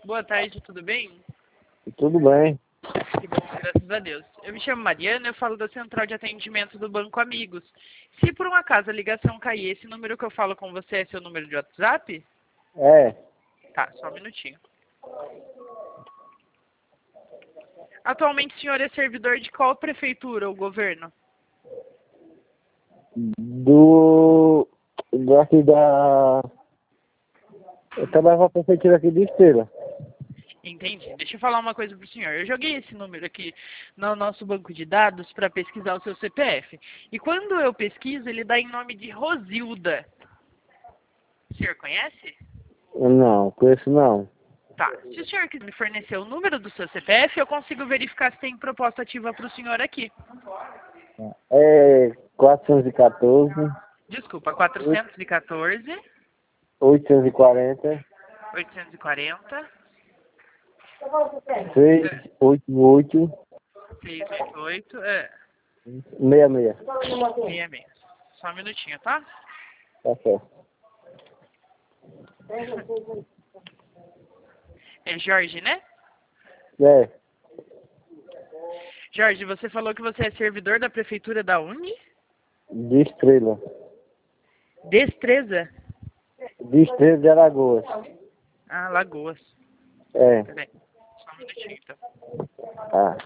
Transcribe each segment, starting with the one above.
Boa tarde, tudo bem? Tudo bem. Que bom, graças a Deus. Eu me chamo Mariana, eu falo da Central de Atendimento do Banco Amigos. Se por um acaso a ligação cair, esse número que eu falo com você é seu número de WhatsApp? É, Tá, só um minutinho. Atualmente o senhor é servidor de qual prefeitura ou governo? daqui da... Eu trabalho com a prefeitura aqui de Esteira. Entendi. Deixa eu falar uma coisa pro senhor. Eu joguei esse número aqui no nosso banco de dados para pesquisar o seu CPF. E quando eu pesquiso, ele dá em nome de Rosilda. O senhor conhece? Não, conheço não. Tá. Se o senhor quiser me fornecer o número do seu CPF, eu consigo verificar se tem proposta ativa para o senhor aqui. É 414, Desculpa, 414, 840, 840, 688, 688, 66. 66. Só um minutinho, tá? Tá certo. É Jorge, né? É, Jorge, você falou que você é servidor da prefeitura da onde? de Estrela. Destreza. De Estrela de Alagoas. Ah, Lagoas. É, Peraí. Só um minutinho, então. tá.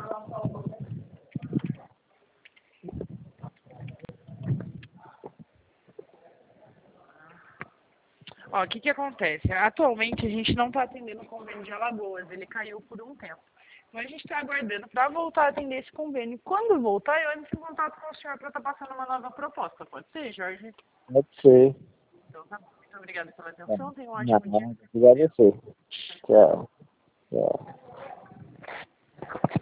Ó, o que que acontece? Atualmente a gente não está atendendo o convênio de Alagoas, ele caiu por um tempo. Então a gente está aguardando para voltar a atender esse convênio. Quando voltar, eu entro em contato com o senhor para estar passando uma nova proposta. Pode ser, Jorge? Pode ser. Então tá bom. Muito obrigada pela atenção. Tenha um ótimo dia. Não, obrigado a você. Tchau. Tchau.